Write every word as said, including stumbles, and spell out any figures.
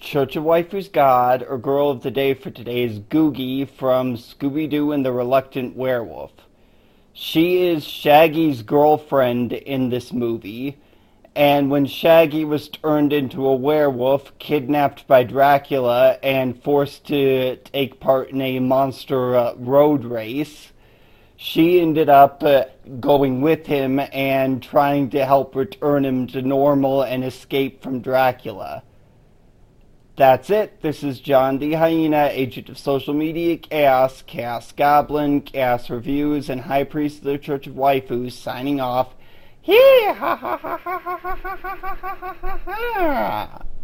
Church of Waifu's God, or girl of the day for today, is Googie from Scooby-Doo and the Reluctant Werewolf. She is Shaggy's girlfriend in this movie, and when Shaggy was turned into a werewolf, kidnapped by Dracula, and forced to take part in a monster uh, road race, she ended up uh, going with him and trying to help return him to normal and escape from Dracula. That's it. This is John D. Hyena, agent of social media, Chaos, Chaos Goblin, Chaos Reviews, and High Priest of the Church of Waifus, signing off. Hee ha ha ha ha ha ha ha ha ha ha.